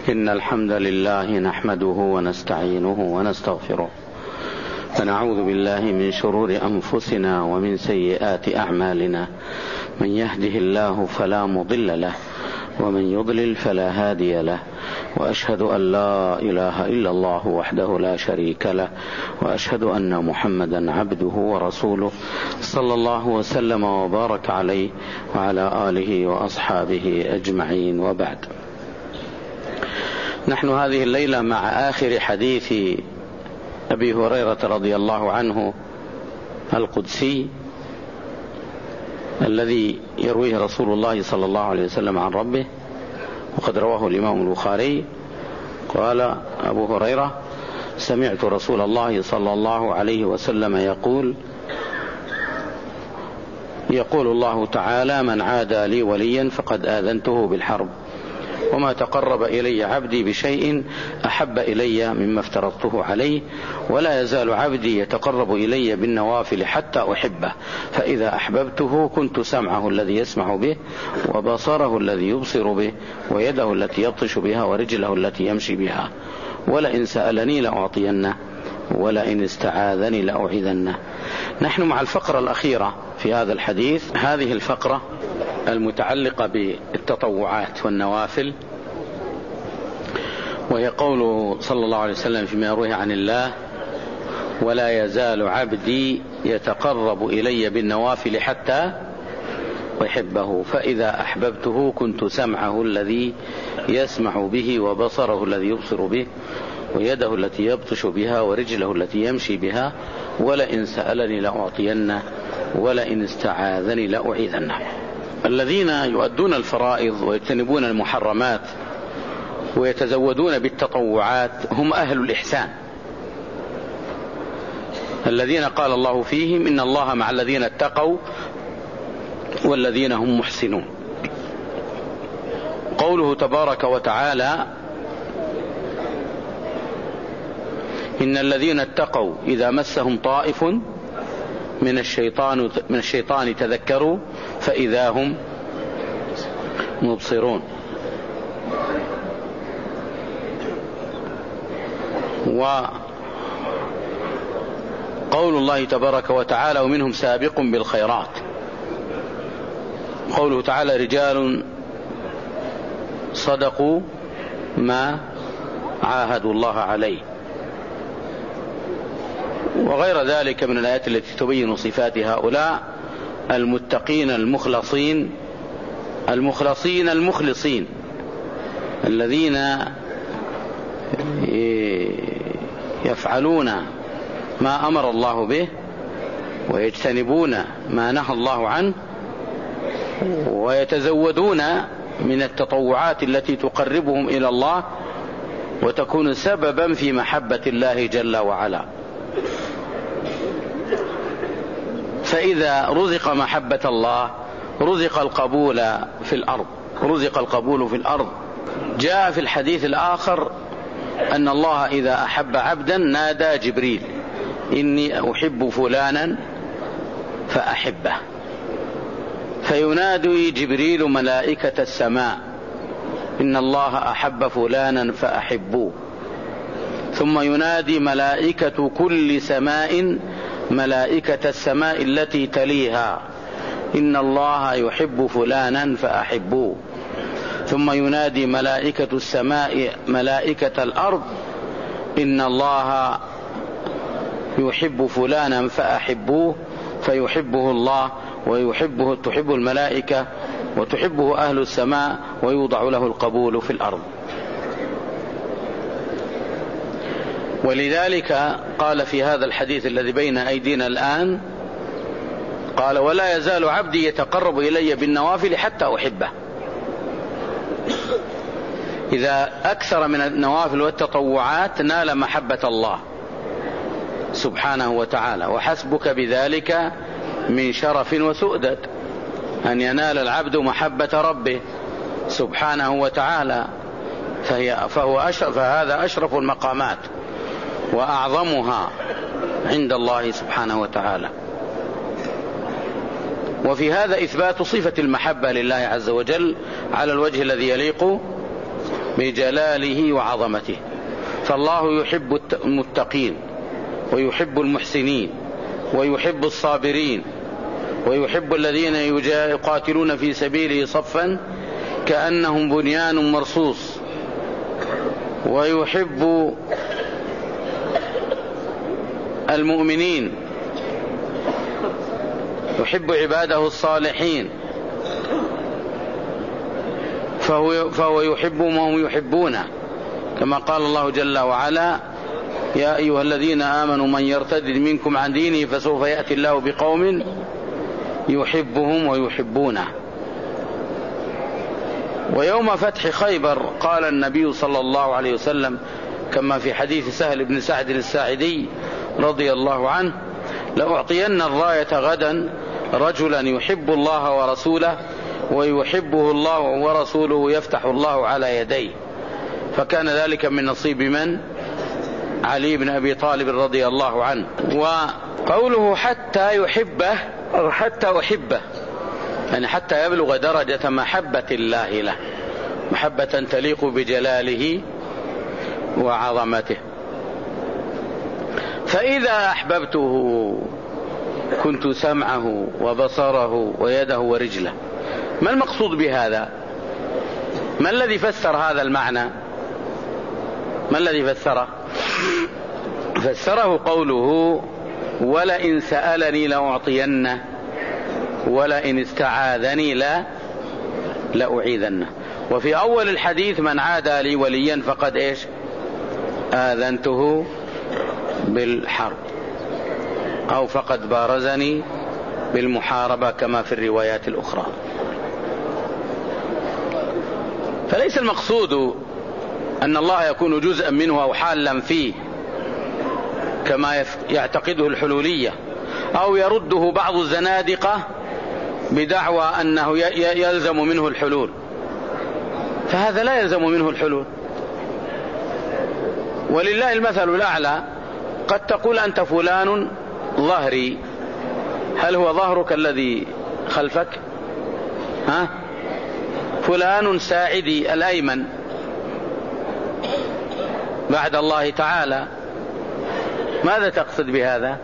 إن الحمد لله نحمده ونستعينه ونستغفره ونعوذ بالله من شرور أنفسنا ومن سيئات أعمالنا. من يهده الله فلا مضل له ومن يضلل فلا هادي له، وأشهد أن لا إله إلا الله وحده لا شريك له، وأشهد أن محمدا عبده ورسوله صلى الله وسلم وبارك عليه وعلى آله وأصحابه أجمعين، وبعد. نحن هذه الليلة مع آخر حديث أبي هريرة رضي الله عنه القدسي الذي يرويه رسول الله صلى الله عليه وسلم عن ربه، وقد رواه الإمام البخاري. قال أبو هريرة: سمعت رسول الله صلى الله عليه وسلم يقول الله تعالى: من عادى لي وليا فقد آذنته بالحرب، وما تقرب إلي عبدي بشيء أحب إلي مما افترضته عليه، ولا يزال عبدي يتقرب إلي بالنوافل حتى أحبه، فإذا أحببته كنت سمعه الذي يسمع به، وبصره الذي يبصر به، ويده التي يبطش بها، ورجله التي يمشي بها، ولئن سألني لأعطينه، ولئن استعاذني لأعيذنه. نحن مع الفقرة الأخيرة في هذا الحديث، هذه الفقرة المتعلقة بالتطوعات والنوافل، وهي قوله صلى الله عليه وسلم فيما يرويه عن الله: ولا يزال عبدي يتقرب إلي بالنوافل حتى أحبه، فإذا أحببته كنت سمعه الذي يسمع به، وبصره الذي يبصر به، ويده التي يبطش بها، ورجله التي يمشي بها، ولئن سألني لأعطينه، ولئن استعاذني لأعيذنه. الذين يؤدون الفرائض ويجتنبون المحرمات ويتزودون بالتطوعات هم أهل الإحسان، الذين قال الله فيهم: إن الله مع الذين اتقوا والذين هم محسنون. قوله تبارك وتعالى: إن الذين اتقوا إذا مسهم طائف من الشيطان تذكروا فإذا هم مبصرون. وقول الله تبارك وتعالى: ومنهم سابق بالخيرات. قوله تعالى: رجال صدقوا ما عاهدوا الله عليه، وغير ذلك من الآيات التي تبين صفات هؤلاء المتقين المخلصين المخلصين الذين يفعلون ما أمر الله به، ويجتنبون ما نهى الله عنه، ويتزودون من التطوعات التي تقربهم إلى الله وتكون سببا في محبة الله جل وعلا. فإذا رزق محبة الله رزق القبول في الأرض. جاء في الحديث الآخر أن الله إذا أحب عبدا نادى جبريل: إني أحب فلانا فأحبه، فينادي جبريل ملائكة السماء: إن الله أحب فلانا فأحبوه، ثم ينادي ملائكة كل سماء ملائكة السماء التي تليها: إن الله يحب فلانا فأحبوه، ثم ينادي ملائكة السماء ملائكة الأرض: إن الله يحب فلانا فأحبوه، فيحبه الله تحب الملائكة وتحبه أهل السماء، ويوضع له القبول في الأرض. ولذلك قال في هذا الحديث الذي بين أيدينا الآن، قال: ولا يزال عبدي يتقرب إلي بالنوافل حتى أحبه. إذا أكثر من النوافل والتطوعات نال محبة الله سبحانه وتعالى، وحسبك بذلك من شرف وسؤدد أن ينال العبد محبة ربه سبحانه وتعالى، فهذا أشرف المقامات وأعظمها عند الله سبحانه وتعالى. وفي هذا إثبات صفة المحبة لله عز وجل على الوجه الذي يليق بجلاله وعظمته. فالله يحب المتقين ويحب المحسنين ويحب الصابرين ويحب الذين يقاتلون في سبيله صفا كأنهم بنيان مرصوص، ويحب المؤمنين، يحب عباده الصالحين، فهو يحبهم وهم يحبونه، كما قال الله جل وعلا: يا أيها الذين آمنوا من يرتد منكم عن دينه فسوف يأتي الله بقوم يحبهم ويحبونه. ويوم فتح خيبر قال النبي صلى الله عليه وسلم كما في حديث سهل بن سعد الساعدي رضي الله عنه: لأعطين الراية غدا رجلا يحب الله ورسوله ويحبه الله ورسوله يفتح الله على يديه. فكان ذلك من نصيب من؟ علي بن أبي طالب رضي الله عنه. وقوله حتى يحبه أو حتى أحبه، يعني حتى يبلغ درجة محبة الله له، محبة تليق بجلاله وعظمته. فإذا أحببته كنت سمعه وبصره ويده ورجله. ما المقصود بهذا؟ ما الذي فسر هذا المعنى؟ ما الذي فسره؟ فسره قوله: ولئن سألني لأعطينه ولئن استعاذني لأعيذنه. وفي أول الحديث: من عادى لي وليا فقد إيش؟ آذنته بالحرب، أو فقد بارزني بالمحاربة كما في الروايات الأخرى. فليس المقصود أن الله يكون جزءا منه أو حالا فيه كما يعتقده الحلولية، أو يرده بعض الزنادقة بدعوى أنه يلزم منه الحلول، فهذا لا يلزم منه الحلول. ولله المثل الأعلى. قد تقول أنت فلان ظهري، هل هو ظهرك الذي خلفك؟ فلان ساعدي الأيمن بعد الله تعالى. ماذا تقصد بهذا؟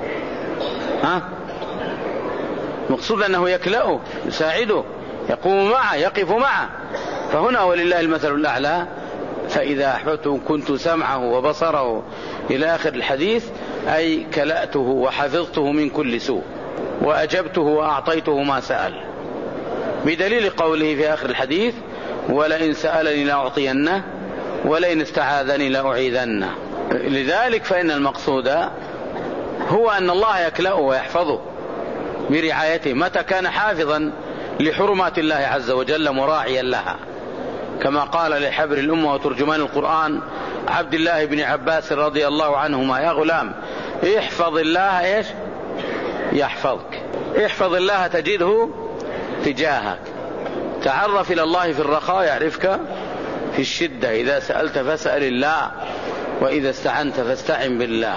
مقصود أنه يكلأه، يساعده، يقوم معه، يقف معه. فهنا ولله المثل الأعلى. فإذا أحببته كنت سمعه وبصره إلى آخر الحديث، أي كلأته وحفظته من كل سوء وأجبته وأعطيته ما سأل، بدليل قوله في آخر الحديث: ولئن سألني لأعطينه ولئن استعاذني لأعيذنه. لذلك فإن المقصود هو أن الله يكلأه ويحفظه برعايته متى كان حافظا لحرمات الله عز وجل مراعيا لها، كما قال لحبر الأمة وترجمان القرآن عبد الله بن عباس رضي الله عنهما: يا غلام احفظ الله إيش؟ يحفظك. احفظ الله تجده تجاهك. تعرف إلى الله في الرخاء يعرفك في الشدة. إذا سألت فاسأل الله، وإذا استعنت فاستعن بالله.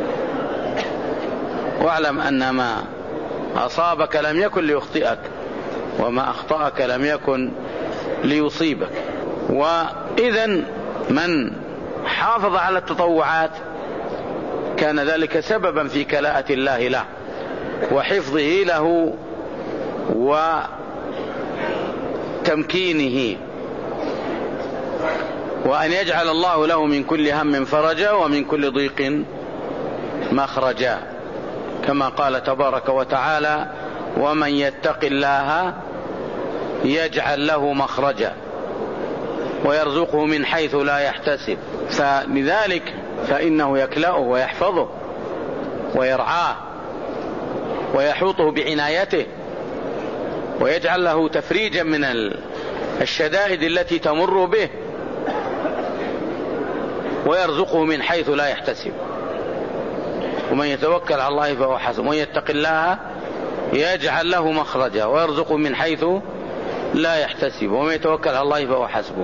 واعلم أن ما أصابك لم يكن ليخطئك، وما أخطأك لم يكن ليصيبك. وإذا من حافظ على التطوعات كان ذلك سببا في كلاءة الله له وحفظه له وتمكينه، وأن يجعل الله له من كل هم فرجا ومن كل ضيق مخرجا، كما قال تبارك وتعالى: ومن يتق الله يجعل له مخرجا ويرزقه من حيث لا يحتسب. فلذلك فإنه يكلأه ويحفظه ويرعاه ويحوطه بعنايته، ويجعل له تفريجا من الشدائد التي تمر به، ويرزقه من حيث لا يحتسب. ومن يتوكل على الله فهو حسبه، ومن يتق الله يجعل له مخرجا ويرزقه من حيث لا يحتسب، ومن يتوكل على الله فهو حسبه.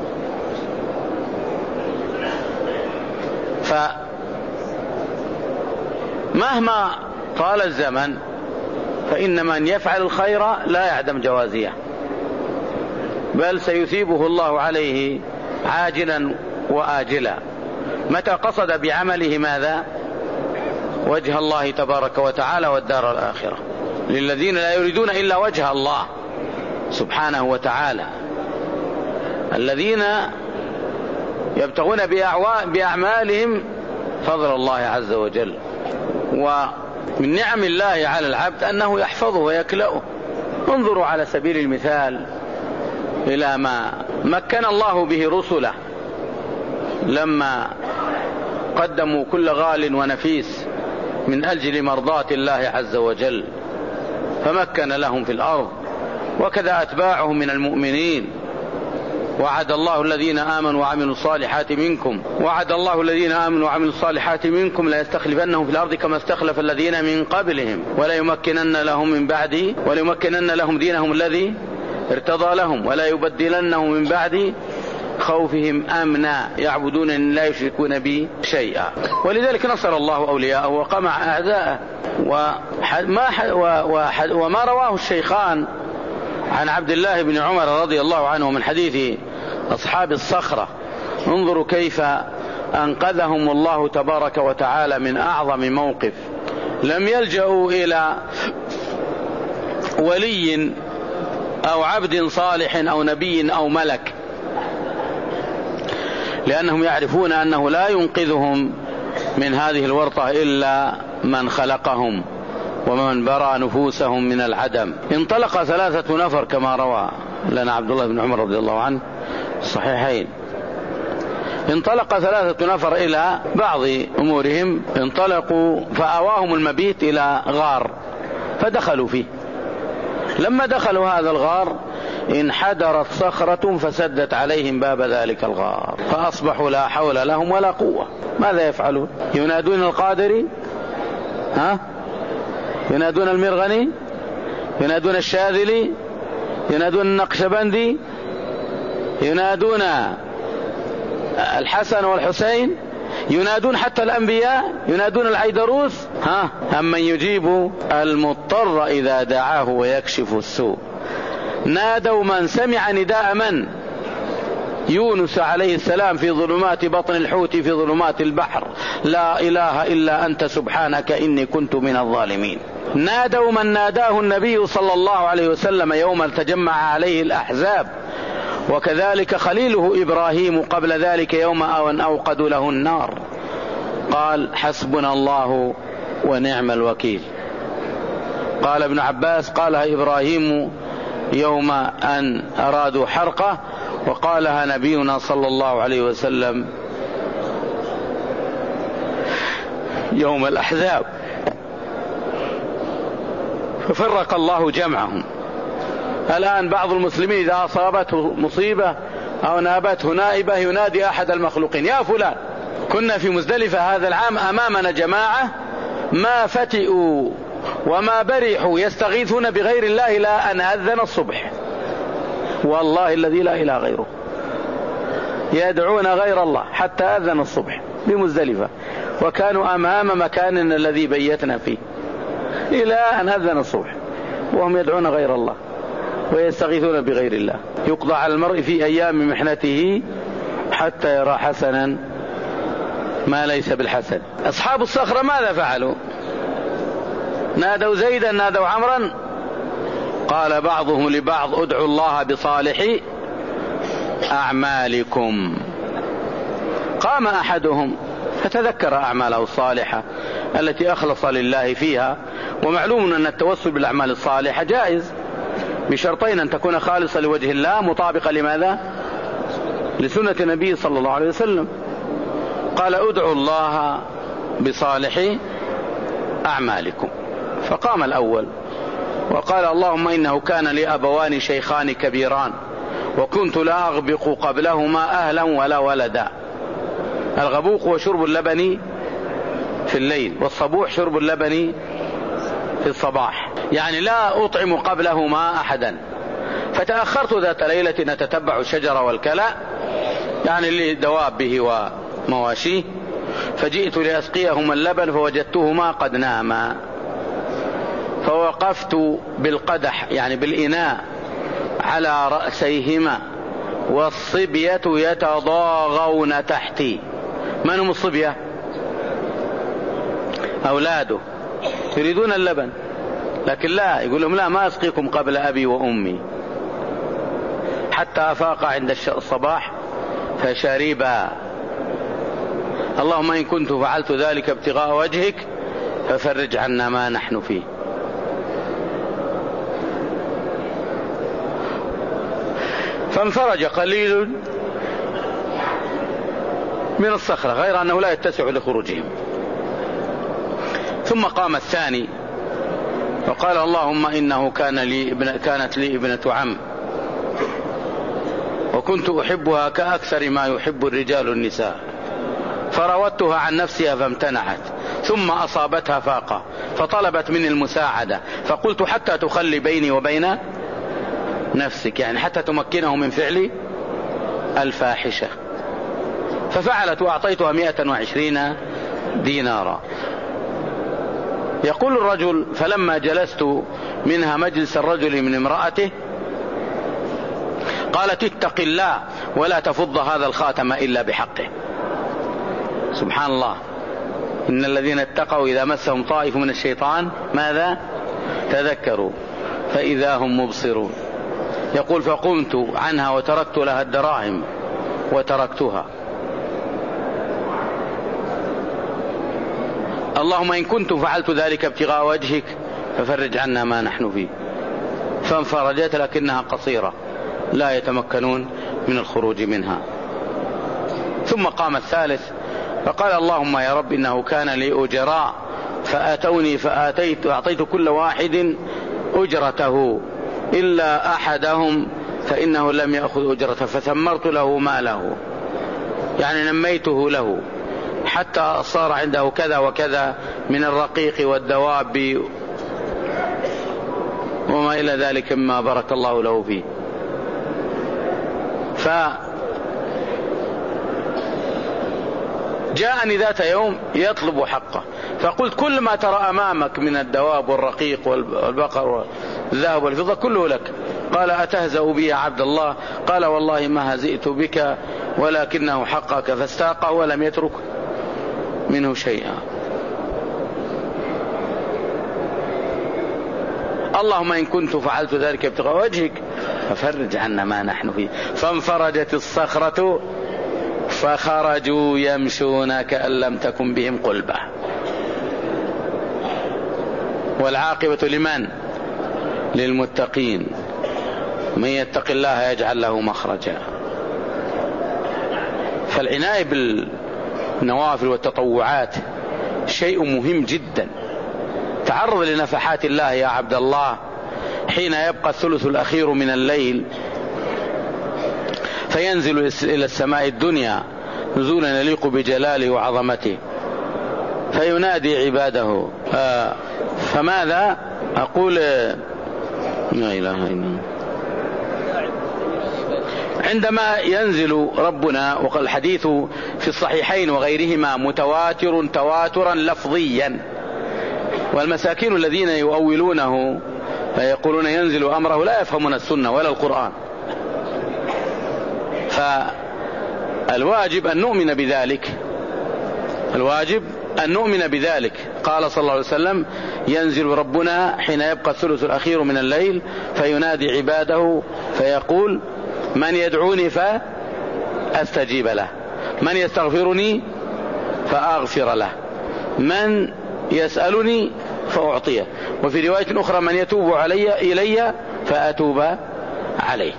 فمهما طال الزمن فإن من يفعل الخير لا يعدم جوازيه، بل سيثيبه الله عليه عاجلا وآجلا. متى قصد بعمله ماذا؟ وجه الله تبارك وتعالى والدار الآخرة، للذين لا يريدون إلا وجه الله سبحانه وتعالى، الذين يبتغون بأعمالهم فضل الله عز وجل. ومن نعم الله على العبد أنه يحفظه ويكلأه. انظروا على سبيل المثال إلى ما مكن الله به رسله لما قدموا كل غال ونفيس من أجل مرضاة الله عز وجل، فمكن لهم في الأرض، وكذا أتباعهم من المؤمنين. وعد الله الذين آمنوا وعملوا الصالحات منكم لا يستخلفنهم في الأرض كما استخلف الذين من قبلهم ولا يمكنن لهم دينهم الذي ارتضى لهم ولا يبدلنهم من بعد خوفهم أمنا يعبدون لا يشركون بي شيئا. ولذلك نصر الله أولياءه وقمع أعداءه. وما رواه الشيخان عن عبد الله بن عمر رضي الله عنه من حديث أصحاب الصخرة، انظروا كيف أنقذهم الله تبارك وتعالى من أعظم موقف. لم يلجأوا إلى ولي أو عبد صالح أو نبي أو ملك، لأنهم يعرفون أنه لا ينقذهم من هذه الورطة إلا من خلقهم ومن برأ نفوسهم من العدم. انطلق 3 نفر كما روى لنا عبد الله بن عمر رضي الله عنه الصحيحين. انطلق 3 نفر إلى بعض أمورهم، انطلقوا فأواهم المبيت إلى غار فدخلوا فيه. لما دخلوا هذا الغار انحدرت صخرة فسدت عليهم باب ذلك الغار، فأصبحوا لا حول لهم ولا قوة. ماذا يفعلون؟ ينادون القادري، ينادون المرغني، ينادون الشاذلي، ينادون النقشبندي، ينادون الحسن والحسين، ينادون حتى الأنبياء، ينادون العيدروس. أمن يجيب المضطر إذا دعاه ويكشف السوء. نادوا من سمع نداء من؟ يونس عليه السلام في ظلمات بطن الحوت في ظلمات البحر، لا إله إلا أنت سبحانك إني كنت من الظالمين. نادوا من ناداه النبي صلى الله عليه وسلم يوم تجمع عليه الأحزاب، وكذلك خليله إبراهيم قبل ذلك يوم أن أوقدوا له النار، قال حسبنا الله ونعم الوكيل. قال ابن عباس قالها إبراهيم يوم أن أرادوا حرقه، وقالها نبينا صلى الله عليه وسلم يوم الأحزاب، ففرق الله جمعهم. الآن بعض المسلمين إذا أصابته مصيبة أو نابته نائبة ينادي أحد المخلوقين، يا فلان. كنا في مزدلفة هذا العام أمامنا جماعة ما فتئوا وما برحوا يستغيثون بغير الله إلى أن أذن الصبح، والله الذي لا إله غيره، يدعون غير الله حتى أذن الصبح بمزدلفة، وكانوا أمام مكاننا الذي بيتنا فيه إلى أن أذن الصبح وهم يدعون غير الله ويستغيثون بغير الله. يقضى على المرء في أيام محنته حتى يرى حسنا ما ليس بالحسن. أصحاب الصخرة ماذا فعلوا؟ نادوا زيدا، نادوا عمرا، قال بعضهم لبعض ادعوا الله بصالح أعمالكم. قام أحدهم فتذكر أعماله الصالحة التي أخلص لله فيها، ومعلوم أن التوسل بالأعمال الصالحة جائز بشرطين: أن تكون خالصة لوجه الله مطابقة لماذا؟ لسنة النبي صلى الله عليه وسلم. قال ادعوا الله بصالح أعمالكم. فقام الأول وقال اللهم إنه كان لي أبوان شيخان كبيران وكنت لا أغبق قبلهما أهلا ولا ولدا. الغبوق هو شرب اللبن في الليل، والصبوح شرب اللبن في الصباح، يعني لا أطعم قبلهما أحدا. فتأخرت ذات ليلة نتتبع الشجر والكلاء، يعني لدوابه ومواشيه، فجئت لأسقيهما اللبن فوجدتهما قد ناما، فوقفت بالقدح يعني بالإناء على رأسيهما والصبية يتضاغون تحتي. من هم الصبية؟ أولاده يريدون اللبن، لكن لا، يقول لهم لا، ما أسقيكم قبل أبي وأمي، حتى أفاق عند الصباح فشربا. اللهم إن كنت فعلت ذلك ابتغاء وجهك ففرج عنا ما نحن فيه. فانفرج قليل من الصخرة، غير أنه لا يتسع لخروجهم. ثم قام الثاني وقال اللهم إنه كانت لي ابنة عم وكنت أحبها كأكثر ما يحب الرجال النساء، فراودتها عن نفسها فامتنعت، ثم أصابتها فاقة فطلبت مني المساعدة، فقلت حتى تخلي بيني وبين نفسك، يعني حتى تمكنه من فعل الفاحشة. ففعلت وأعطيتها 120 دينارا. يقول الرجل فلما جلست منها مجلس الرجل من امرأته قالت اتق الله ولا تفض هذا الخاتم إلا بحقه. سبحان الله، إن الذين اتقوا إذا مسهم طائف من الشيطان ماذا؟ تذكروا فإذا هم مبصرون. يقول فقمت عنها وتركت لها الدراهم وتركتها. اللهم إن كنت فعلت ذلك ابتغاء وجهك ففرج عنا ما نحن فيه. فانفرجت لكنها قصيرة لا يتمكنون من الخروج منها. ثم قام الثالث فقال اللهم يا رب إنه كان لي أجراء فآتوني فأعطيت كل واحد أجرته إلا أحدهم فإنه لم يأخذ أجرته فثمرت له ماله، يعني نميته له حتى صار عنده كذا وكذا من الرقيق والدواب وما إلى ذلك مما بارك الله له فيه. فجاءني ذات يوم يطلب حقه، فقلت كل ما ترى أمامك من الدواب والرقيق والبقر والذهب والفضة كله لك. قال أتهزأ بي يا عبد الله؟ قال والله ما هزئت بك ولكنه حقك، فاستاقه ولم يترك منه شيئا. اللهم إن كنت فعلت ذلك ابتغاء وجهك ففرج عنا ما نحن فيه. فانفرجت الصخرة فخرجوا يمشون كأن لم تكن بهم قلبة. والعاقبة لمن؟ للمتقين. من يتق الله يجعل له مخرجا. فالعناية بالنوافل والتطوعات شيء مهم جدا. تعرض لنفحات الله يا عبد الله حين يبقى الثلث الأخير من الليل فينزل إلى السماء الدنيا نزولا يليق بجلاله وعظمته فينادي عباده. فماذا أقول؟ لا إله إلا الله. عندما ينزل ربنا، وقال الحديث في الصحيحين وغيرهما متواتر تواترا لفظيا، والمساكين الذين يؤولونه فيقولون ينزل أمره لا يفهمون السنة ولا القرآن. فالواجب أن نؤمن بذلك، الواجب أن نؤمن بذلك. قال صلى الله عليه وسلم ينزل ربنا حين يبقى الثلث الأخير من الليل فينادي عباده فيقول من يدعوني فأستجيب له، من يستغفرني فأغفر له، من يسألني فأعطيه، وفي رواية أخرى من يتوب إلي فأتوب عليه.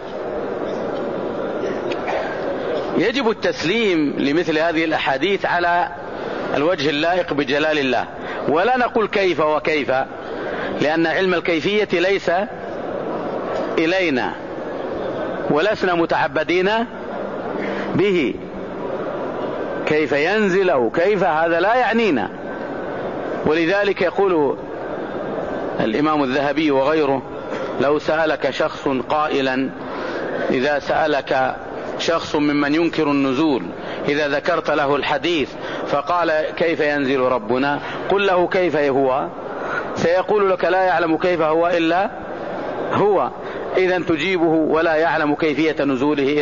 يجب التسليم لمثل هذه الأحاديث على الوجه اللائق بجلال الله، ولا نقول كيف وكيف، لأن علم الكيفية ليس إلينا ولسنا متعبدين به. كيف ينزل أو كيف هذا لا يعنينا. ولذلك يقول الإمام الذهبي وغيره لو سألك شخص قائلا، إذا سألك شخص ممن ينكر النزول إذا ذكرت له الحديث فقال كيف ينزل ربنا، قل له كيف هو، سيقول لك لا يعلم كيف هو إلا هو. إذن تجيبه ولا يعلم كيفية نزوله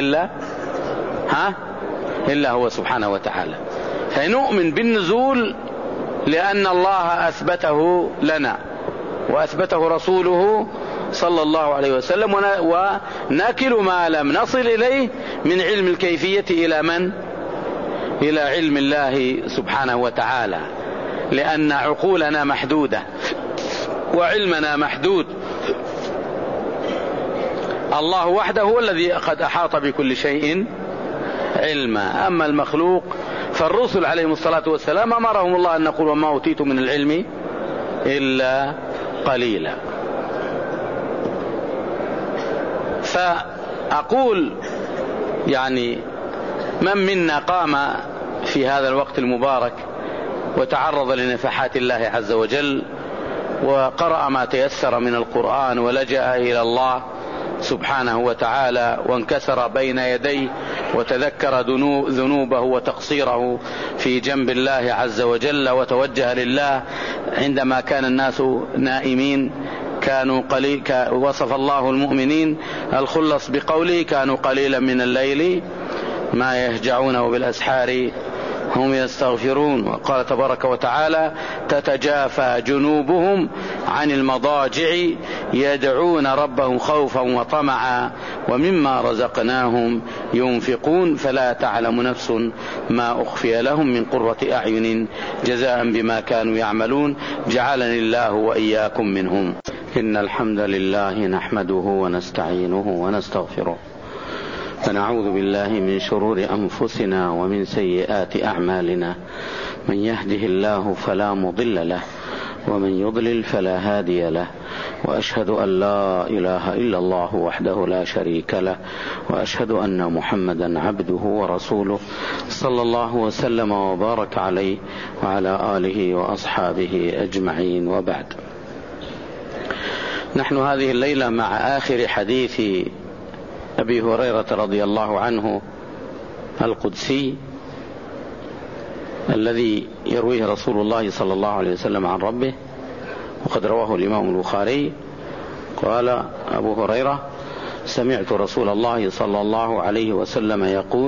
إلا هو سبحانه وتعالى. فنؤمن بالنزول لأن الله أثبته لنا وأثبته رسوله صلى الله عليه وسلم، ونكل ما لم نصل إليه من علم الكيفية إلى من؟ إلى علم الله سبحانه وتعالى، لأن عقولنا محدودة وعلمنا محدود. الله وحده هو الذي قد أحاط بكل شيء علما. أما المخلوق فالرسل عليهم الصلاة والسلام أمرهم الله أن نقول وما أوتيت من العلم إلا قليلا. فأقول يعني من منا قام في هذا الوقت المبارك وتعرض لنفحات الله عز وجل وقرأ ما تيسر من القرآن ولجأ إلى الله سبحانه وتعالى وانكسر بين يديه وتذكر ذنوبه وتقصيره في جنب الله عز وجل وتوجه لله عندما كان الناس نائمين كانوا وصف الله المؤمنين الخلص بقوله كانوا قليلا من الليل ما يهجعون وبالأسحار هم يستغفرون. وقال تبارك وتعالى تتجافى جنوبهم عن المضاجع يدعون ربهم خوفا وطمعا ومما رزقناهم ينفقون فلا تعلم نفس ما أخفي لهم من قرة أعين جزاء بما كانوا يعملون جعلني الله وإياكم منهم. إن الحمد لله نحمده ونستعينه ونستغفره فنعوذ بالله من شرور أنفسنا ومن سيئات أعمالنا من يهده الله فلا مضل له ومن يضلل فلا هادي له وأشهد أن لا إله إلا الله وحده لا شريك له وأشهد أن محمدا عبده ورسوله صلى الله وسلم وبارك عليه وعلى آله وأصحابه أجمعين. وبعد، نحن هذه الليلة مع آخر حديث أبي هريرة رضي الله عنه القدسي الذي يرويه رسول الله صلى الله عليه وسلم عن ربه، وقد رواه الإمام البخاري. قال أبو هريرة: سمعت رسول الله صلى الله عليه وسلم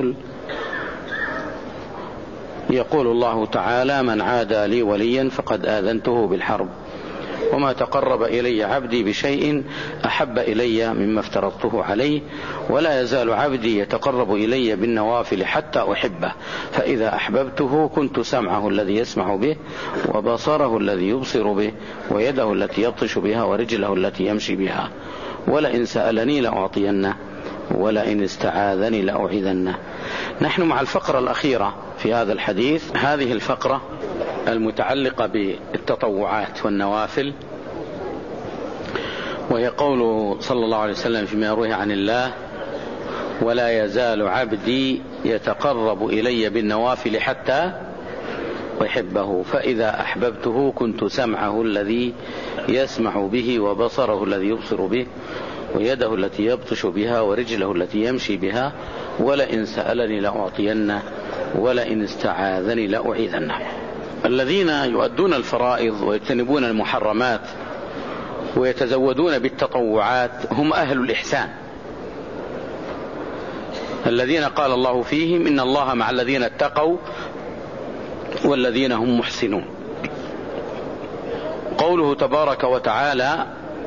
يقول الله تعالى: من عادى لي وليا فقد آذنته بالحرب، وما تقرب إلي عبدي بشيء أحب إلي مما افترضته عليه، ولا يزال عبدي يتقرب إلي بالنوافل حتى أحبه، فإذا أحببته كنت سمعه الذي يسمع به وبصره الذي يبصر به ويده التي يبطش بها ورجله التي يمشي بها، ولئن سألني لأعطينه ولئن استعاذني لأعيذنه. نحن مع الفقرة الأخيرة في هذا الحديث، هذه الفقرة المتعلقة بالتطوعات والنوافل، وهي قوله صلى الله عليه وسلم فيما يرويه عن الله: ولا يزال عبدي يتقرب إلي بالنوافل حتى أحبه، فإذا أحببته كنت سمعه الذي يسمع به وبصره الذي يبصر به ويده التي يبطش بها ورجله التي يمشي بها، ولئن سألني لأعطينه ولئن استعاذني لأعيذنه. الذين يؤدون الفرائض ويجتنبون المحرمات ويتزودون بالتطوعات هم أهل الإحسان، الذين قال الله فيهم: إن الله مع الذين اتقوا والذين هم محسنون. قوله تبارك وتعالى: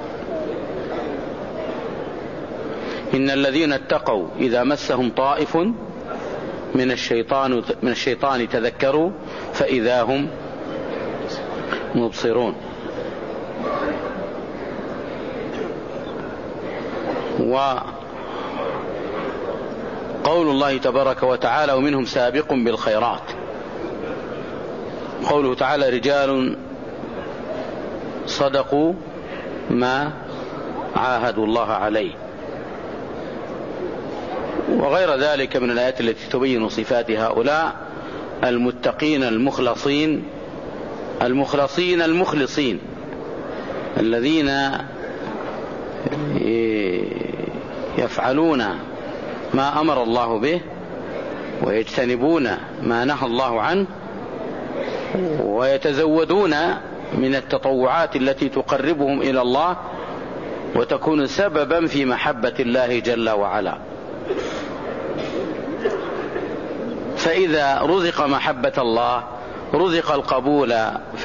إن الذين اتقوا إذا مسهم طائف من الشيطان تذكروا فإذا هم مبصرون. وقول الله تبارك وتعالى: ومنهم سابق بالخيرات. قوله تعالى: رجال صدقوا ما عاهدوا الله عليه. وغير ذلك من الآيات التي تبين صفات هؤلاء المتقين المخلصين المخلصين الذين يفعلون ما أمر الله به ويجتنبون ما نهى الله عنه ويتزودون من التطوعات التي تقربهم إلى الله وتكون سببا في محبة الله جل وعلا. فإذا رزق محبة الله رزق القبول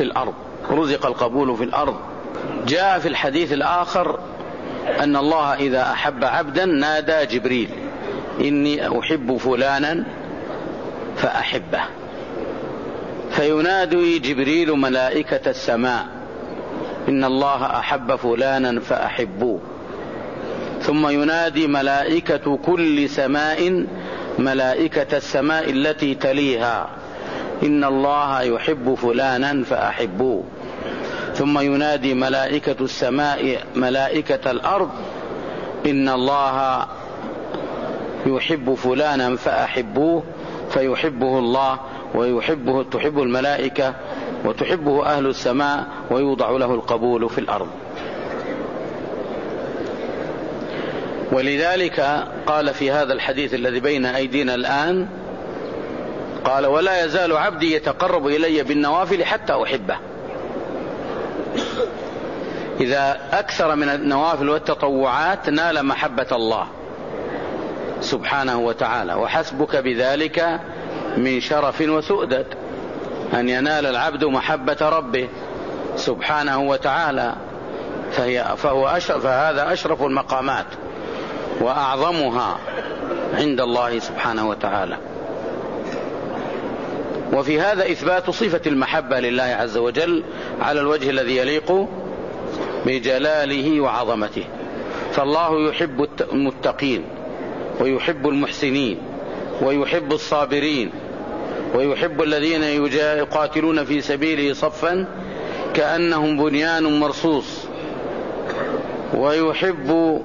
في الأرض. جاء في الحديث الآخر أن الله إذا أحب عبدا نادى جبريل: إني أحب فلانا فأحبه، فينادي جبريل ملائكة السماء: إن الله أحب فلانا فأحبوه. ثم ينادي ملائكة كل سماء ملائكة السماء التي تليها: إن الله يحب فلانا فأحبوه. ثم ينادي ملائكة السماء ملائكة الأرض: إن الله يحب فلانا فأحبوه، فيحبه الله تحب الملائكة وتحبه أهل السماء، ويوضع له القبول في الأرض. ولذلك قال في هذا الحديث الذي بين أيدينا الآن، قال: ولا يزال عبدي يتقرب إلي بالنوافل حتى أحبه. إذا أكثر من النوافل والتطوعات نال محبة الله سبحانه وتعالى، وحسبك بذلك من شرف وسؤدد أن ينال العبد محبة ربه سبحانه وتعالى، فهذا أشرف المقامات وأعظمها عند الله سبحانه وتعالى. وفي هذا إثبات صفة المحبة لله عز وجل على الوجه الذي يليق بجلاله وعظمته. فالله يحب المتقين، ويحب المحسنين، ويحب الصابرين، ويحب الذين يقاتلون في سبيله صفا كأنهم بنيان مرصوص، ويحب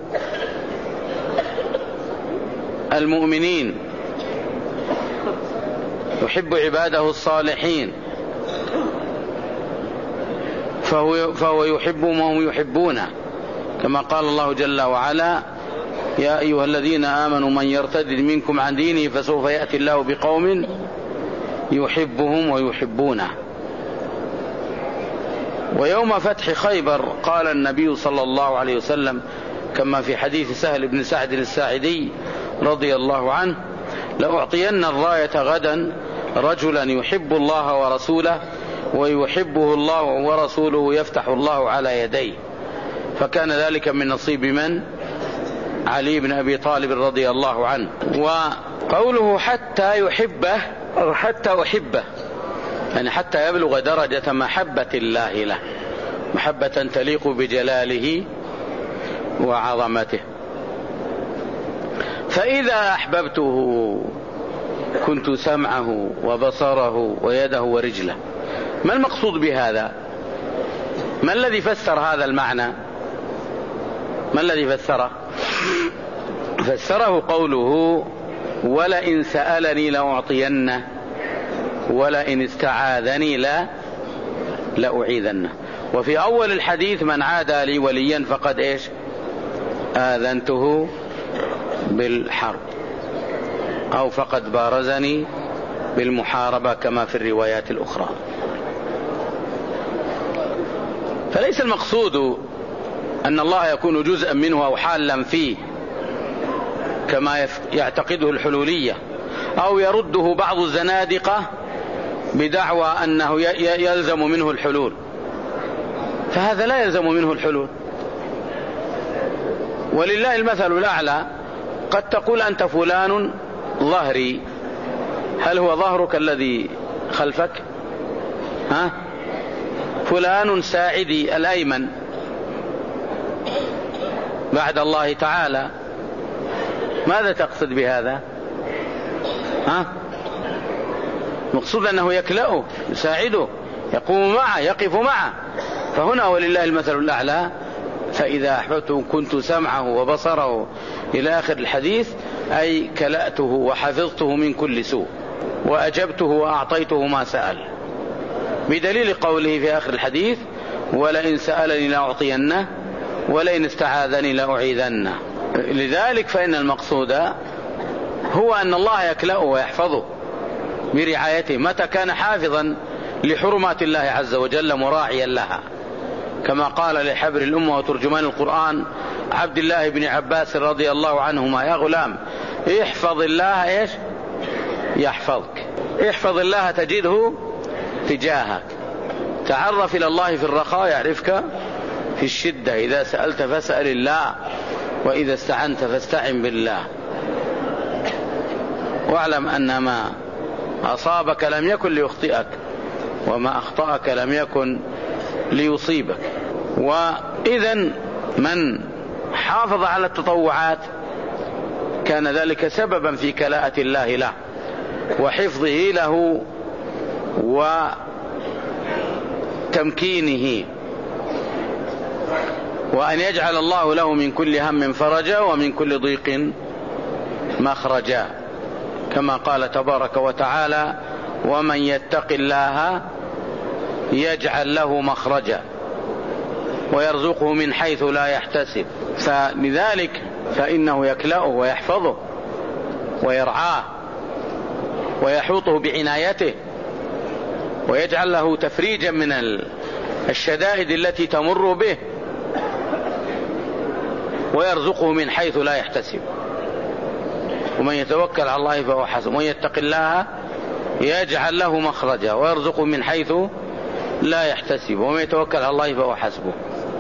المؤمنين، يحب عباده الصالحين، فهو يحبهم وهم يحبونه، كما قال الله جل وعلا: يا أيها الذين آمنوا من يرتد منكم عن دينه فسوف يأتي الله بقوم يحبهم ويحبونه. ويوم فتح خيبر قال النبي صلى الله عليه وسلم كما في حديث سهل بن سعد الساعدي رضي الله عنه: لأعطين الراية غدا رجلا يحب الله ورسوله ويحبه الله ورسوله يفتح الله على يديه. فكان ذلك من نصيب من؟ علي بن أبي طالب رضي الله عنه. وقوله حتى يحبه أو حتى أحبه، يعني حتى يبلغ درجة محبة الله له، محبة تليق بجلاله وعظمته. فإذا أحببته كنت سمعه وبصره ويده ورجله. ما المقصود بهذا؟ ما الذي فسر هذا المعنى؟ ما الذي فسره؟ فسره قوله: ولئن سألني لأعطينه ولئن استعاذني لأعيذنه. وفي أول الحديث: من عادى لي وليا فقد إيش؟ آذنته بالحرب، أو فقد بارزني بالمحاربة كما في الروايات الأخرى. فليس المقصود أن الله يكون جزءا منه أو حالا فيه كما يعتقده الحلولية، أو يرده بعض الزنادقة بدعوى أنه يلزم منه الحلول، فهذا لا يلزم منه الحلول. ولله المثل الأعلى. قد تقول أنت فلان ظهري، هل هو ظهرك الذي خلفك؟ فلان ساعدي الأيمن بعد الله تعالى. ماذا تقصد بهذا؟ مقصود أنه يكلأه، يساعده، يقوم معه، يقف معه. فهنا ولله المثل الأعلى. فإذا أحببته كنت سمعه وبصره إلى آخر الحديث، أي كلأته وحفظته من كل سوء، وأجبته وأعطيته ما سأل، بدليل قوله في آخر الحديث: ولئن سألني لأعطينه ولئن استعاذني لأعيذنه. لذلك فإن المقصود هو أن الله يكلأه ويحفظه برعايته متى كان حافظا لحرمات الله عز وجل مراعيا لها، كما قال لحبر الأمة وترجمان القرآن عبد الله بن عباس رضي الله عنهما: يا غلام احفظ الله ايش يحفظك، احفظ الله تجده تجاهك، تعرف إلى الله في الرخاء يعرفك في الشدة، إذا سألت فاسأل الله، وإذا استعنت فاستعن بالله، واعلم أن ما أصابك لم يكن ليخطئك، وما أخطأك لم يكن ليصيبك. وإذا من حافظ على التطوعات كان ذلك سببا في كلاءة الله له وحفظه له وتمكينه، وأن يجعل الله له من كل هم فرجا ومن كل ضيق مخرجا، كما قال تبارك وتعالى: ومن يتق الله يجعل له مخرجا ويرزقه من حيث لا يحتسب. فلذلك فإنه يكلأه ويحفظه ويرعاه ويحوطه بعنايته، ويجعل له تفريجا من الشدائد التي تمر به، ويرزقه من حيث لا يحتسب. ومن يتوكل على الله فهو حسبه، ومن يتق الله يجعل له مخرجا ويرزقه من حيث لا يحتسب، ومن يتوكل على الله فهو حسبه.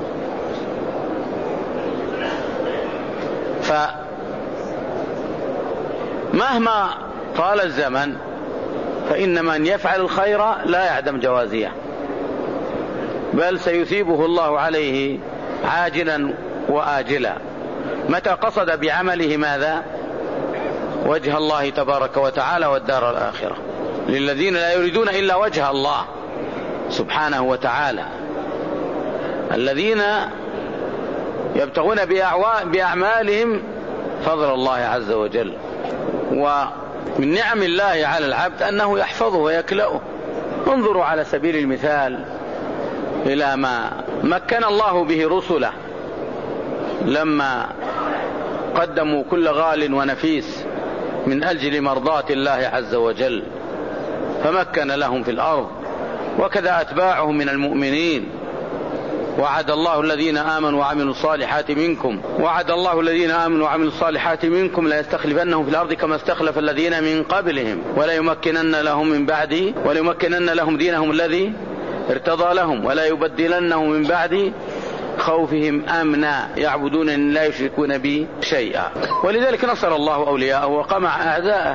فمهما طال الزمن فإن من يفعل الخير لا يعدم جوازيه، بل سيثيبه الله عليه عاجلا وآجلا، متى قصد بعمله ماذا؟ وجه الله تبارك وتعالى والدار الآخرة، للذين لا يريدون إلا وجه الله سبحانه وتعالى، الذين يبتغون بأعمالهم فضل الله عز وجل. ومن نعم الله على العبد أنه يحفظه ويكلأه. انظروا على سبيل المثال إلى ما مكن الله به رسله لما قدموا كل غال ونفيس من أجل مرضاة الله عز وجل، فمكن لهم في الأرض، وكذا أتباعهم من المؤمنين. وعد الله الذين آمنوا وعملوا الصالحات منكم لا يستخلفنهم في الأرض كما استخلف الذين من قبلهم وليمكنن لهم دينهم الذي ارتضى لهم ولا يبدلنهم من بعد خوفهم أمنا يعبدون لا يشركون به شيئا. ولذلك نصر الله أولياءه وقمع أعداءه.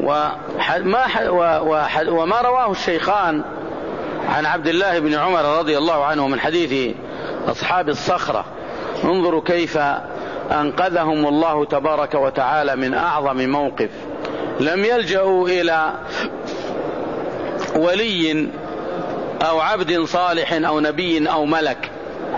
وما رواه الشيخان عن عبد الله بن عمر رضي الله عنه من حديث أصحاب الصخرة، انظروا كيف أنقذهم الله تبارك وتعالى من أعظم موقف. لم يلجأوا إلى ولي أو عبد صالح أو نبي أو ملك،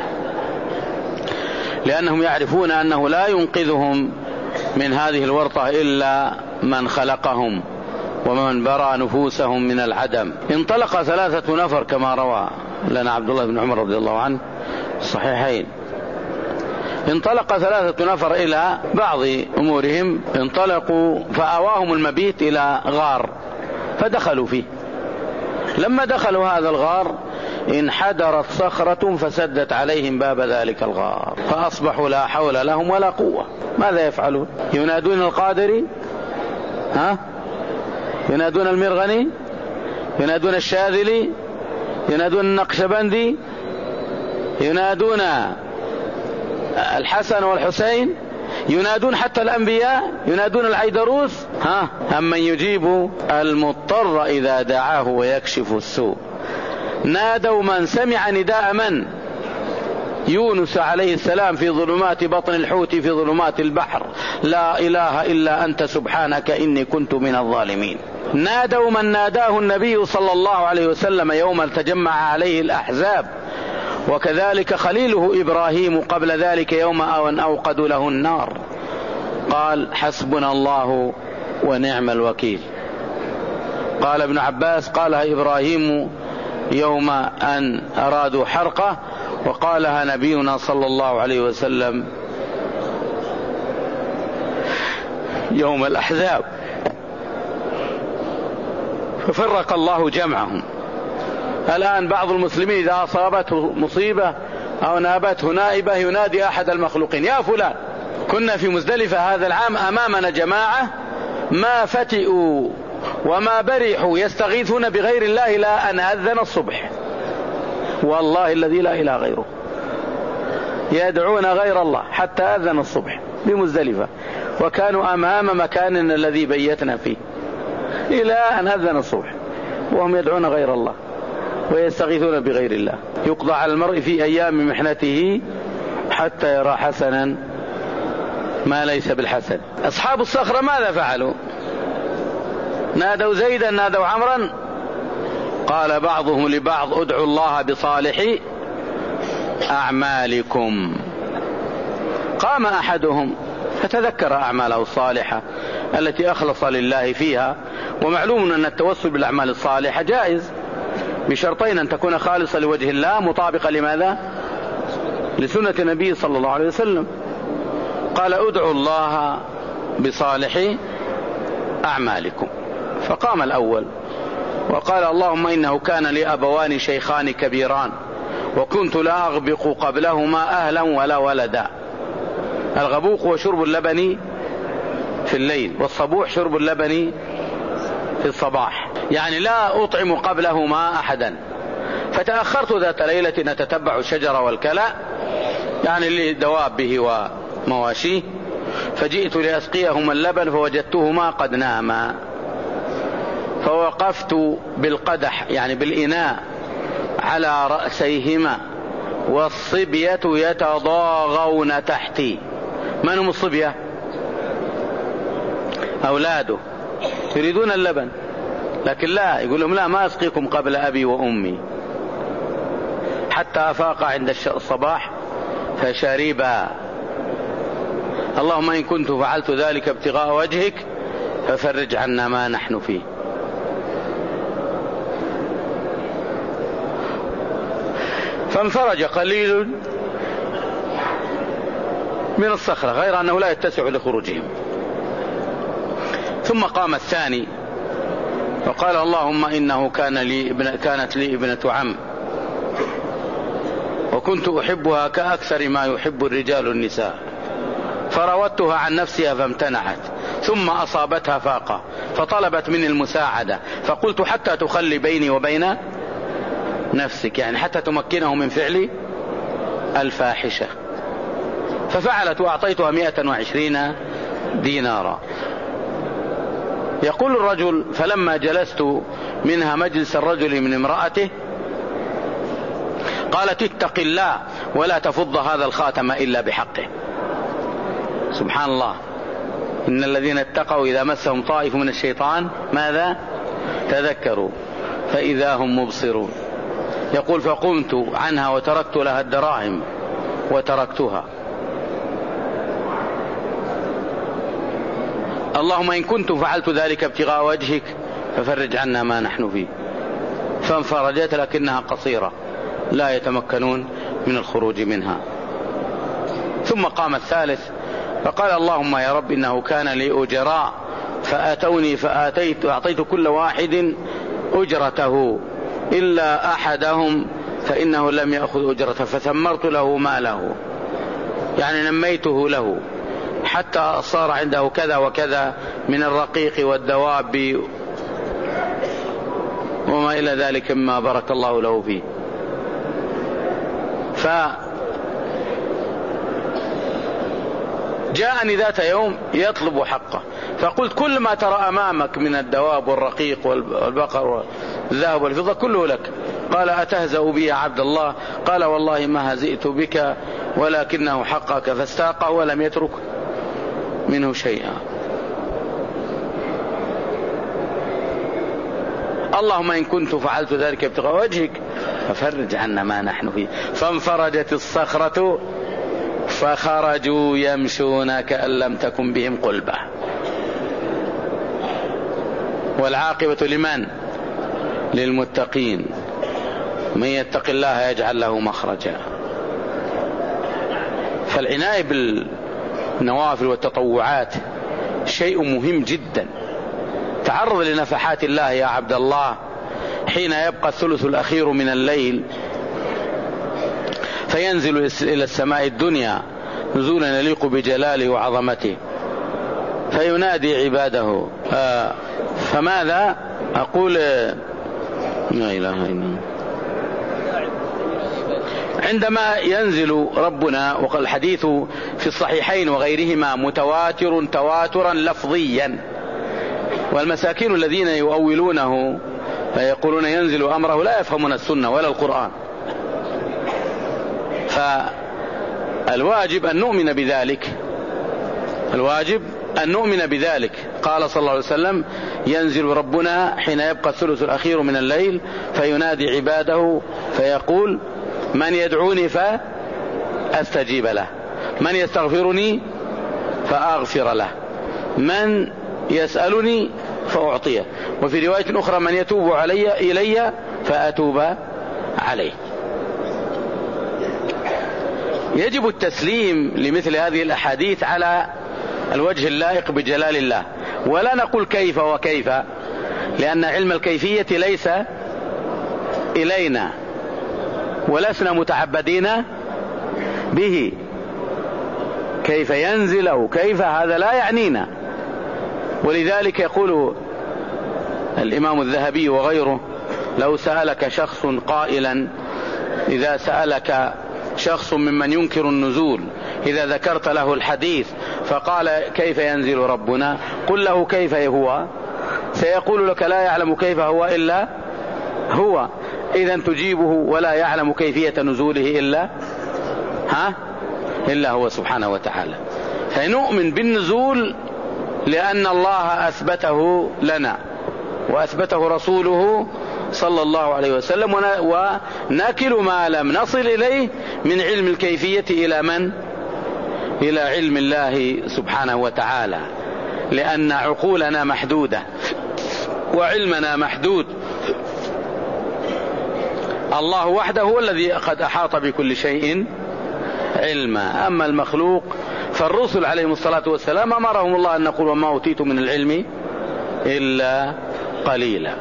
لأنهم يعرفون أنه لا ينقذهم من هذه الورطة إلا من خلقهم ومن برأ نفوسهم من العدم. انطلق 3 نفر كما روى لنا عبد الله بن عمر رضي الله عنه الصحيحين. انطلق 3 نفر إلى بعض أمورهم، انطلقوا فآواهم المبيت إلى غار فدخلوا فيه. لما دخلوا هذا الغار انحدرت صخرة فسدت عليهم باب ذلك الغار، فأصبحوا لا حول لهم ولا قوة. ماذا يفعلون؟ ينادون القادري، ينادون المرغني، ينادون الشاذلي، ينادون النقشبندي، ينادون الحسن والحسين، ينادون حتى الأنبياء، ينادون العيدروس. أمن يجيب المضطر إذا دعاه ويكشف السوء. نادوا من سمع نداء من؟ يونس عليه السلام في ظلمات بطن الحوت في ظلمات البحر، لا إله إلا أنت سبحانك إني كنت من الظالمين. نادوا من ناداه النبي صلى الله عليه وسلم يوم تجمع عليه الأحزاب، وكذلك خليله إبراهيم قبل ذلك يوم أن أوقدوا له النار، قال حسبنا الله ونعم الوكيل. قال ابن عباس قالها إبراهيم يوم أن أرادوا حرقه، وقالها نبينا صلى الله عليه وسلم يوم الأحزاب، ففرق الله جمعهم. الآن بعض المسلمين إذا أصابته مصيبة أو نابته نائبة ينادي أحد المخلوقين: يا فلان. كنا في مزدلفة هذا العام، أمامنا جماعة ما فتئوا وما برحوا يستغيثون بغير الله لا أن أذن الصبح، والله الذي لا إله غيره، يدعون غير الله حتى أذن الصبح بمزدلفة، وكانوا أمام مكاننا الذي بيتنا فيه إلى أن أذن الصبح وهم يدعون غير الله ويستغيثون بغير الله. يقضى على المرء في أيام محنته حتى يرى حسنا ما ليس بالحسن. أصحاب الصخرة ماذا فعلوا؟ نادوا زيدا، نادوا عمرا، قال بعضهم لبعض: ادعوا الله بصالح أعمالكم. قام أحدهم فتذكر أعماله الصالحة التي أخلص لله فيها، ومعلوم أن التوسل بالأعمال الصالحة جائز بشرطين: أن تكون خالصة لوجه الله، مطابقة لماذا؟ لسنة النبي صلى الله عليه وسلم. قال: ادعوا الله بصالح أعمالكم. فقام الأول وقال: اللهم إنه كان لي أبوان شيخان كبيران، وكنت لا أغبق قبلهما أهلا ولا ولدا. الغبوق هو شرب اللبن في الليل، والصبوح شرب اللبن في الصباح، يعني لا أطعم قبلهما أحدا. فتأخرت ذات ليلة نتتبع الشجر والكلأ، يعني لدوابه ومواشيه، فجئت لأسقيهما اللبن فوجدتهما قد ناما، فوقفت بالقدح يعني بالإناء على رأسيهما، والصبية يتضاغون تحتي. من هم الصبية؟ أولاده يريدون اللبن، لكن لا، يقول لهم: لا، ما أسقيكم قبل أبي وأمي. حتى أفاق عند الصباح فشربا. اللهم إن كنت فعلت ذلك ابتغاء وجهك ففرج عنا ما نحن فيه. فانفرج قليل من الصخرة، غير أنه لا يتسع لخروجهم. ثم قام الثاني وقال: اللهم إنه كانت لي ابنة عم، وكنت أحبها كأكثر ما يحب الرجال النساء، فراودتها عن نفسها فامتنعت، ثم أصابتها فاقة فطلبت مني المساعدة، فقلت: حتى تخلي بيني وبين نفسك، يعني حتى تمكنه من فعل الفاحشة. ففعلت وأعطيتها 120 دينارا. يقول الرجل: فلما جلست منها مجلس الرجل من امرأته قالت: اتق الله ولا تفض هذا الخاتم إلا بحقه. سبحان الله، إن الذين اتقوا إذا مسهم طائف من الشيطان ماذا؟ تذكروا فإذا هم مبصرون. يقول: فقمت عنها وتركت لها الدراهم وتركتها. اللهم إن كنت فعلت ذلك ابتغاء وجهك ففرج عنا ما نحن فيه. فانفرجت، لكنها قصيرة لا يتمكنون من الخروج منها. ثم قام الثالث فقال: اللهم يا رب إنه كان لي أجراء فأتوني فأعطيت كل واحد أجرته إلا أحدهم فإنه لم يأخذ أجرته، فثمرت له ماله، يعني نميته له حتى صار عنده كذا وكذا من الرقيق والدواب وما إلى ذلك مما بارك الله له فيه. فجاءني ذات يوم يطلب حقه، فقلت: كل ما ترى أمامك من الدواب والرقيق والبقر والذهب والفضة كله لك. قال: أتهزأ بي يا عبد الله؟ قال: والله ما هزئت بك ولكنه حقك، فاستاقه ولم يترك منه شيئا. اللهم إن كنت فعلت ذلك ابتغاء وجهك ففرج عنا ما نحن فيه. فانفرجت الصخرة فخرجوا يمشون كأن لم تكن بهم قلبة. والعاقبة لمن؟ للمتقين. من يتق الله يجعل له مخرجا. فالعناية بالنوافل والتطوعات شيء مهم جدا. تعرض لنفحات الله يا عبد الله حين يبقى الثلث الأخير من الليل، فينزل إلى السماء الدنيا نزولا يليق بجلاله وعظمته فينادي عباده. فماذا أقول؟ لا إله إلا الله. عندما ينزل ربنا، وقال الحديث في الصحيحين وغيرهما متواتر تواترا لفظيا، والمساكين الذين يؤولونه فيقولون ينزل أمره لا يفهمون السنة ولا القرآن. فالواجب أن نؤمن بذلك، الواجب أن نؤمن بذلك. قال صلى الله عليه وسلم: ينزل ربنا حين يبقى الثلث الأخير من الليل فينادي عباده فيقول: من يدعوني فأستجيب له، من يستغفرني فأغفر له، من يسألني فأعطيه، وفي رواية أخرى: من يتوب إلي فأتوب عليه. يجب التسليم لمثل هذه الأحاديث على الوجه اللائق بجلال الله، ولا نقول كيف وكيف، لأن علم الكيفية ليس إلينا ولسنا متعبدين به. كيف ينزل أو كيف، هذا لا يعنينا. ولذلك يقول الإمام الذهبي وغيره: لو سألك شخص قائلا، إذا سألك شخص ممن ينكر النزول إذا ذكرت له الحديث فقال: كيف ينزل ربنا؟ قل له: كيف هو؟ سيقول لك: لا يعلم كيف هو إلا هو. إذن تجيبه: ولا يعلم كيفية نزوله إلا هو سبحانه وتعالى. فنؤمن بالنزول لأن الله أثبته لنا وأثبته رسوله صلى الله عليه وسلم، وناكل ما لم نصل إليه من علم الكيفية إلى من؟ إلى علم الله سبحانه وتعالى، لأن عقولنا محدودة وعلمنا محدود. الله وحده هو الذي قد أحاط بكل شيء علما. أما المخلوق فالرسل عليهم الصلاة والسلام أمرهم الله أن نقول: وما أوتيتم من العلم إلا قليلا.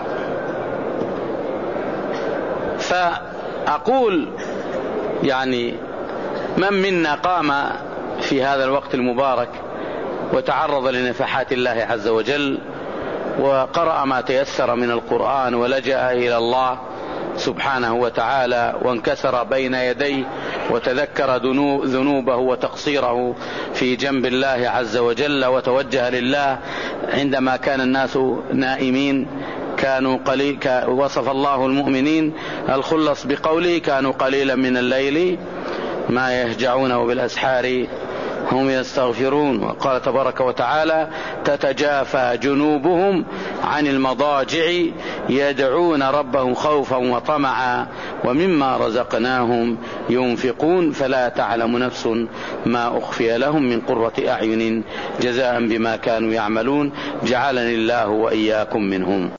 فأقول يعني من منا قام في هذا الوقت المبارك وتعرض لنفحات الله عز وجل وقرأ ما تيسر من القرآن ولجأ إلى الله سبحانه وتعالى وانكسر بين يديه وتذكر ذنوبه وتقصيره في جنب الله عز وجل وتوجه لله عندما كان الناس نائمين كانوا وصف الله المؤمنين الخلص بقوله: كانوا قليلا من الليل ما يهجعون وبالأسحار هم يستغفرون. وقال تبارك وتعالى: تتجافى جنوبهم عن المضاجع يدعون ربهم خوفا وطمعا ومما رزقناهم ينفقون فلا تعلم نفس ما أخفي لهم من قرة أعين جزاء بما كانوا يعملون. جعلني الله وإياكم منهم.